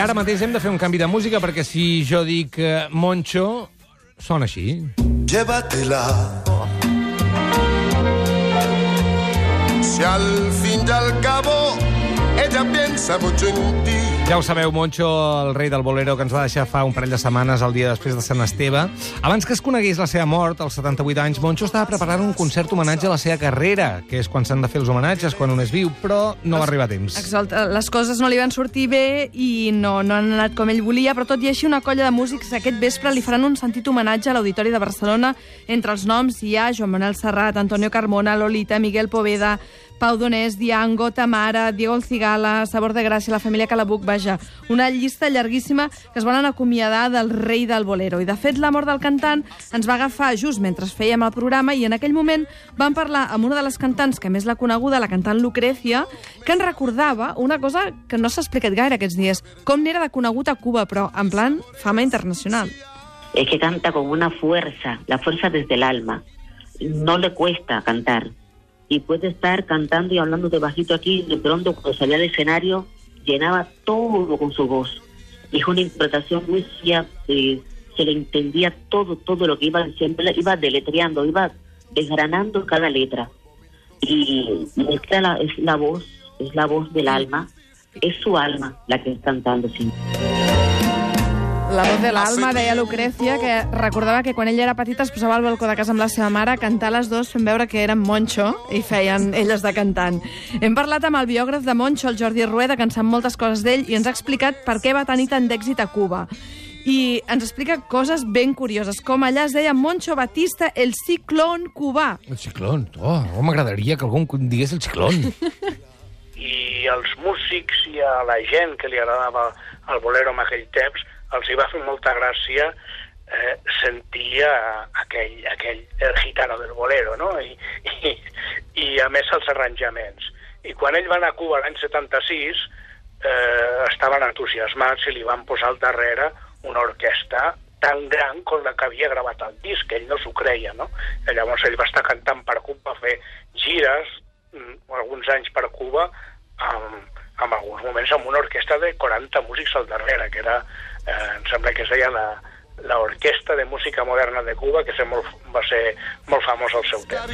ara mateix hem de fer un canvi de música perquè si jo dic Moncho, sona així. Llévatela. Si al fin y al cabo ella piensa mucho en ti. Ja ho sabeu, Moncho, el rei del bolero, que ens va deixar fa un parell de setmanes, el dia després de Sant Esteve. Abans que es conegués la seva mort, als 78 anys, Moncho estava preparant un concert homenatge a la seva carrera, que és quan s'han de fer els homenatges, quan un és viu, però no va arribar a temps. Exacte. Les coses no li van sortir bé i no han anat com ell volia, però tot i així una colla de músics aquest vespre li faran un sentit homenatge a l'Auditori de Barcelona. Entre els noms hi ha Joan Manuel Serrat, Antonio Carmona, Lolita, Miguel Poveda, Pau Donés, Diango, Tamara, Diego El Cigala, Sabor de Gràcia, la família Calabuc, vaja, una llista llarguíssima que es volen acomiadar del rei del bolero. I, de fet, la mort del cantant ens va agafar just mentre fèiem el programa i en aquell moment vam parlar amb una de les cantants que més l'ha coneguda, la cantant Lucrecia, que ens recordava una cosa que no s'ha explicat gaire aquests dies, com n'era de conegut a Cuba, però en plan fama internacional. Es que canta con una fuerza, la fuerza desde el alma. No le cuesta cantar. Y puede estar cantando y hablando de bajito aquí, y de pronto cuando salía al escenario llenaba todo con su voz. Y es una interpretación muy fría, se le entendía todo lo que iba, siempre iba deletreando, iba desgranando cada letra. Y esta es la voz del alma, es su alma la que está cantando siempre. La voz de l'alma, deia Lucrecia, que recordava que quan ella era petita es posava al balcó de casa amb la seva mare a cantar les dues fent veure que eren Moncho i feien elles de cantant. Hem parlat amb el biògraf de Moncho, el Jordi Rueda, que en sap moltes coses d'ell i ens ha explicat per què va tenir tant d'èxit a Cuba. I ens explica coses ben curioses, com allà es deia Moncho Batista, el ciclón cubà. El ciclón? Oh, m'agradaria que algú em digués el ciclón. I als músics i a la gent que li agradava el bolero en aquell temps els hi va fer molta gràcia sentir el gitano del bolero, no? I a més els arranjaments. I quan ell va anar a Cuba l'any 76 estaven entusiasmats i li van posar al darrere una orquestra tan gran com la que havia gravat el disc, ell no s'ho creia, no? I llavors ell va estar cantant per Cuba, fer gires, alguns anys per Cuba, en alguns moments amb una orquestra de 40 músics al darrere, que era, em sembla que es deia l'Orquestra de Música Moderna de Cuba, que va ser molt famós al seu temps.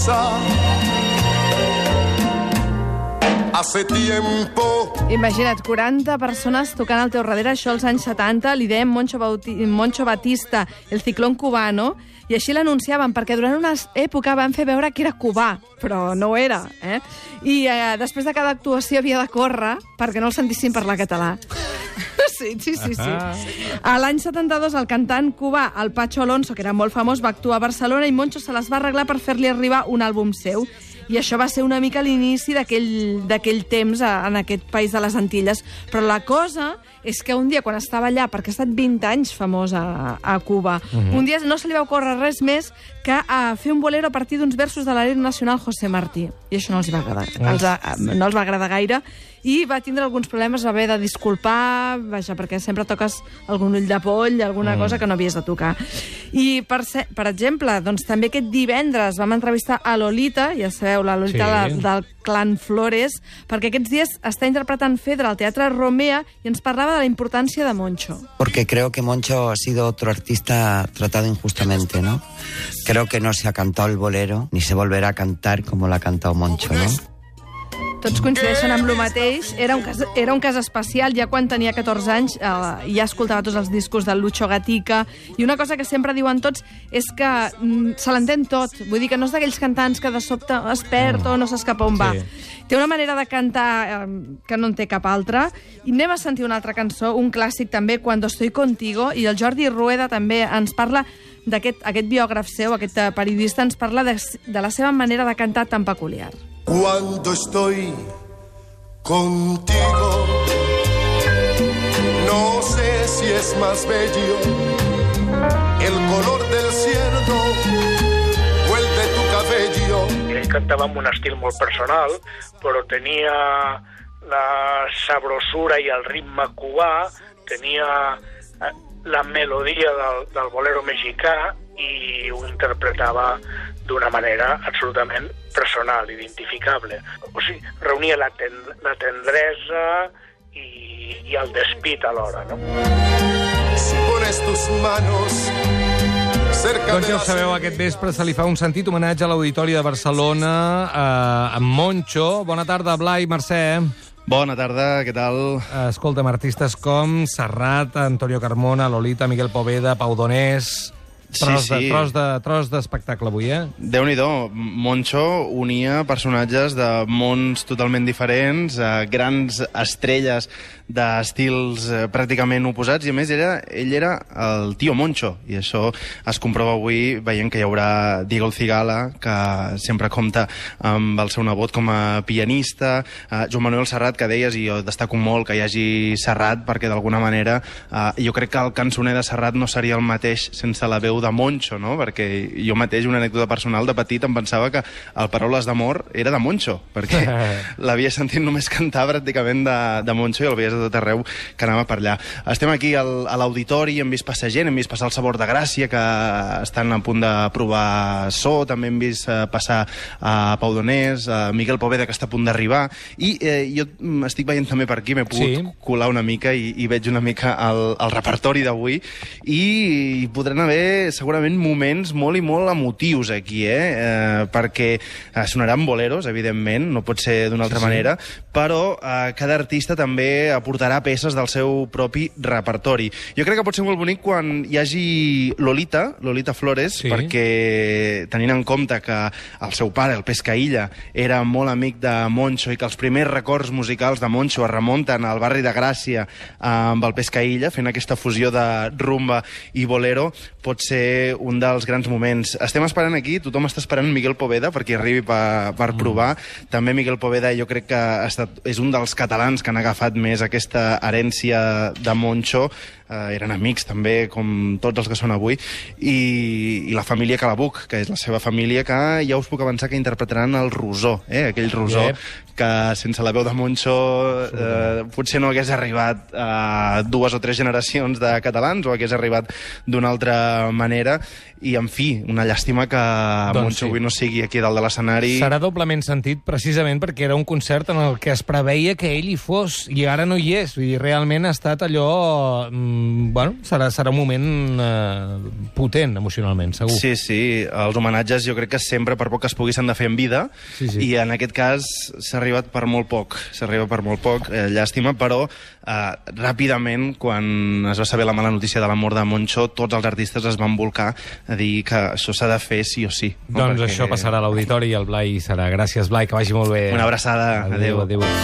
Hace tiempo. Imagina't, 40 persones tocant al teu darrere, això als anys 70, li deien Moncho Batista, el ciclón cubano, i així l'anunciaven, perquè durant una època van fer veure que era cubà, però no ho era, eh? I després de cada actuació havia de córrer perquè no el sentissin parlar català. Sí. A l'any 72, el cantant cubà, el Pacho Alonso, que era molt famós, va actuar a Barcelona i Moncho se les va arreglar per fer-li arribar un àlbum seu. I això va ser una mica l'inici d'aquell temps en aquest país de les Antilles. Però la cosa és que un dia, quan estava allà, perquè ha estat 20 anys famós a Cuba, un dia no se li va ocórrer res més que fer un bolero a partir d'uns versos de l'heroi nacional José Martí. I això no els va agradar. No els va agradar gaire. I va tindre alguns problemes, va haver de disculpar, vaja, perquè sempre toques algun ull de poll, alguna cosa que no havies de tocar. I, per exemple, doncs també aquest divendres vam entrevistar a Lolita, ja sabeu, la Lolita del clan Flores, perquè aquests dies està interpretant Fedra al Teatre Romea i ens parlava de la importància de Moncho. Porque creo que Moncho ha sido otro artista tratado injustamente, ¿no? Creo que no se ha cantado el bolero, ni se volverá a cantar como lo ha cantado Moncho, ¿no? Tots coincideixen amb el mateix. Era un cas especial. Ja quan tenia 14 anys ja escoltava tots els discos del Lucho Gatica, i una cosa que sempre diuen tots és que se l'entén tot. Vull dir que no és d'aquells cantants que de sobte es perd o no s'escapa on va. Té una manera de cantar que no en té cap altra. I anem a sentir una altra cançó, un clàssic també, Cuando estoy contigo, i el Jordi Rueda també ens parla d'aquest biògraf seu, aquest periodista, ens parla de la seva manera de cantar tan peculiar. Cuando estoy contigo, no sé si es más bello el color del cielo o el de tu cabello. Ell cantava amb un estil molt personal, però tenia la sabrosura i el ritme cubà, tenia la melodia del bolero mexicà i ho interpretava d'una manera absolutament personal, identificable. O sigui, reunia la tendresa i el despit alhora, no? Si pones tus manos cerca Doncs de ja ho la sabeu, aquest vespre se li fa un sentit homenatge a l'Auditori de Barcelona amb Moncho. Bona tarda, Blai, Mercè. Bona tarda, què tal? Escolta'm, artistes com Serrat, Antonio Carmona, Lolita, Miguel Poveda, Pau Donés... Tros d'espectacle avui, eh? Déu-n'hi-do, Moncho unia personatges de mons totalment diferents, grans estrelles d'estils pràcticament oposats, i a més ell era el tio Moncho, i això es comprova avui veient que hi haurà Diego El Cigala, que sempre compta amb el seu nebot com a pianista, Joan Manuel Serrat, que deies, i jo destaco molt que hi hagi Serrat, perquè d'alguna manera jo crec que el cançoner de Serrat no seria el mateix sense la veu de Moncho, no? Perquè jo mateix, una anècdota personal, de petit em pensava que el Paraules d'amor era de Moncho, perquè l'havia sentit només cantar pràcticament de Moncho i el veies de tot arreu que anava per allà. Estem aquí a l'auditori, hem vist passar gent, hem vist passar el Sabor de Gràcia, que estan a punt de provar so, també hem vist passar a Pau Donés, a Miguel Poveda, que està a punt d'arribar, i jo estic veient també per aquí, m'he pogut colar una mica i veig una mica el repertori d'avui, i podran haver segurament moments molt i molt emotius aquí, perquè sonaran boleros, evidentment, no pot ser d'una altra manera, però cada artista també aportarà peces del seu propi repertori. Jo crec que pot ser molt bonic quan hi hagi Lolita Flores, perquè tenint en compte que el seu pare, el Pescaïlla, era molt amic de Moncho i que els primers records musicals de Moncho es remunten al barri de Gràcia amb el Pescaïlla, fent aquesta fusió de rumba i bolero, pot ser un dels grans moments. Estem esperant aquí, tothom està esperant Miguel Poveda perquè arribi per provar. També Miguel Poveda jo crec que és un dels catalans que han agafat més aquesta herència de Moncho. Eren amics també, com tots els que són avui, i la família Calabuc, que és la seva família, que ja us puc avançar que interpretaran el Rosó, aquell Rosó que sense la veu de Moncho potser no hagués arribat a 2 o 3 generacions de catalans, o hagués arribat d'una altra manera, i en fi, una llàstima que Moncho avui no sigui aquí dalt de l'escenari. Serà doblement sentit precisament perquè era un concert en el que es preveia que ell hi fos, i ara no hi és. Vull dir, realment ha estat allò... Bueno, serà un moment potent emocionalment, segur. Sí, els homenatges jo crec que sempre, per poc que es pugui, s'han de fer en vida, i en aquest cas s'ha arribat per molt poc, llàstima, però ràpidament, quan es va saber la mala notícia de la mort de Moncho, tots els artistes es van volcar a dir que això s'ha de fer sí o sí. Doncs això passarà a l'auditori i el Blai serà. Gràcies, Blai, que vagi molt bé. Una abraçada. Adéu.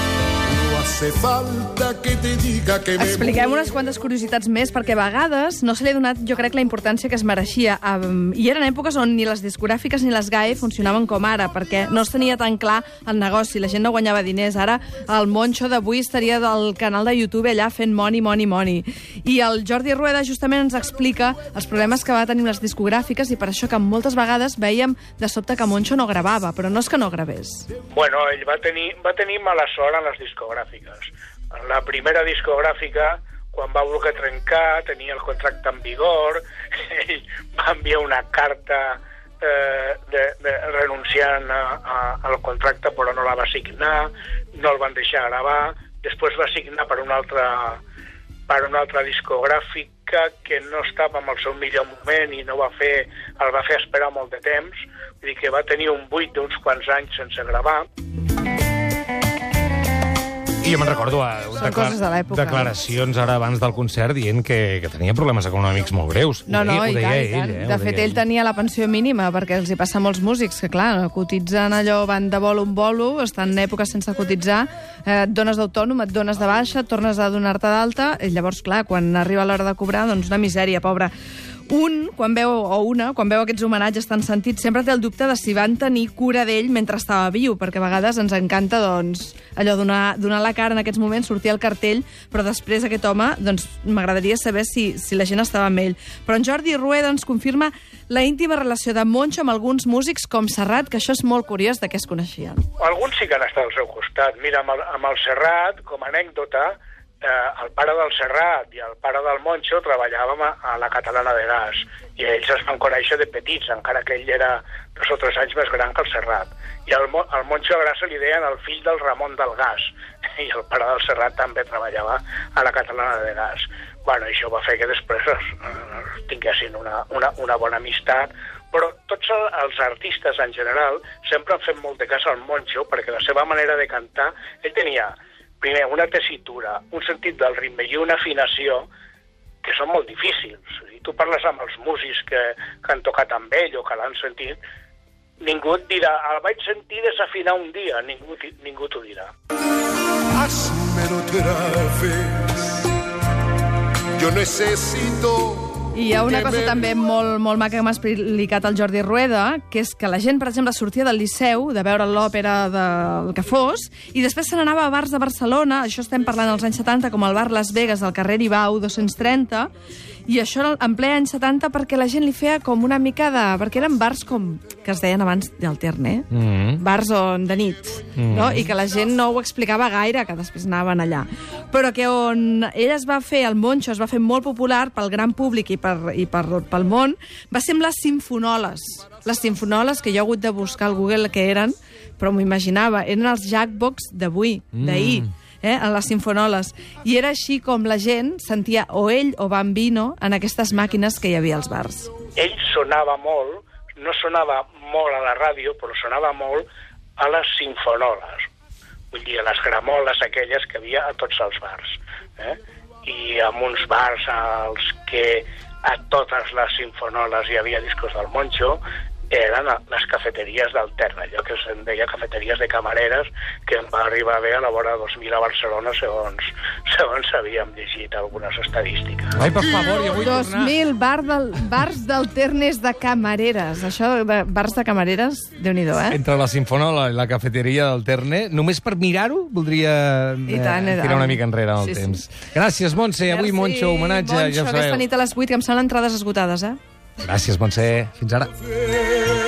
Expliquem unes quantes curiositats més, perquè a vegades no se li ha donat, jo crec, la importància que es mereixia. I eren èpoques on ni les discogràfiques ni les GAE funcionaven com ara, perquè no es tenia tan clar el negoci, la gent no guanyava diners. Ara el Moncho d'avui estaria del canal de YouTube allà fent money. I el Jordi Rueda justament ens explica els problemes que va tenir les discogràfiques, i per això que moltes vegades veiem de sobte que Moncho no gravava, però no és que no gravés. Bueno, ell va tenir mala sort en les discogràfiques. En la primera discogràfica, quan va voler trencar, tenia el contracte en vigor, ell va enviar una carta renunciant al contracte, però no la va signar, no el van deixar gravar, després va signar per una altra discogràfica que no estava en el seu millor moment i el va fer esperar molt de temps, vull dir que va tenir un buit d'uns quants anys sense gravar. I jo me'n recordo declaracions ara abans del concert dient que tenia problemes econòmics molt greus. No, i tant. De fet, ell tenia la pensió mínima, perquè els hi passa a molts músics, que clar, cotitzen allò, van de bolo en bolo, estan en èpoques sense cotitzar, et dones d'autònom, et dones de baixa, et tornes a donar-te d'alta, i llavors, clar, quan arriba l'hora de cobrar, doncs una misèria, pobre. Quan veu aquests homenatges tan sentits, sempre té el dubte de si van tenir cura d'ell mentre estava viu, perquè a vegades ens encanta, doncs, allò donar la cara en aquests moments, sortir al cartell, però després aquest home, doncs, m'agradaria saber si la gent estava amb ell. Però en Jordi Rueda ens confirma la íntima relació de Moncho amb alguns músics com Serrat, que això és molt curiós de què es coneixien. Alguns sí que han estat al seu costat. Mira, amb el Serrat, com a anècdota, el pare del Serrat i el pare del Moncho treballàvem a la Catalana de Gas i ells es van conèixer de petits, encara que ell era 2 o 3 anys més gran que el Serrat. I al Moncho a Grassa li deien el fill del Ramon del Gas i el pare del Serrat també treballava a la Catalana de Gas. Bueno, això va fer que després tinguessin una bona amistat, però tots els artistes en general sempre han fet molt de cas al Moncho perquè la seva manera de cantar, ell tenia primer una tessitura, un sentit del ritme i una afinació que són molt difícils. Si tu parles amb els músics que han tocat amb ell o que l'han sentit, ningú et dirà, el vaig sentir desafinar un dia, ningú t'ho dirà. Házmelo otra vez. Yo necesito... I hi ha una cosa també molt maca que m'ha explicat el Jordi Rueda, que és que la gent, per exemple, sortia del Liceu, de veure l'òpera del que fos, i després se n'anava a bars de Barcelona, això estem parlant als anys 70, com el bar Las Vegas, al carrer Ibau 230, i això en ple anys 70 perquè la gent li feia com una mica de... perquè eren bars com que es deien abans del Terne, bars de nit, no? I que la gent no ho explicava gaire, que després anaven allà. Però que on ell es va fer, el Moncho es va fer molt popular pel gran públic i pel món, va ser amb les simfonoles. Les simfonoles, que jo he hagut de buscar al Google que eren, però m'ho imaginava, eren els jackbox d'avui, d'ahir, en les simfonoles. I era així com la gent sentia o ell o Bambino en aquestes màquines que hi havia als bars. Ell sonava molt, no sonava molt a la ràdio, però sonava molt a les simfonoles. Vull dir, a les gramoles aquelles que havia a tots els bars. I en uns bars als que a totes les simfonoles hi havia discos del Moncho, eren les cafeteries del Terne, allò que se'n deia cafeteries de camareres, que em va arribar bé a la vora 2000 a Barcelona, segons havíem llegit algunes estadístiques. Ai, per favor, jo vull tornar. 2000 bars del Ternes de camareres. Això de bars de camareres, Déu-n'hi-do, Entre la Simfonola i la cafeteria del Terne, només per mirar-ho, voldria tirar una mica enrere el temps. Gràcies, Montse. Avui, Moncho, homenatge. Moncho, aquesta nit a les 8, que em semblen entrades esgotades, Gràcies, Montse. Fins ara.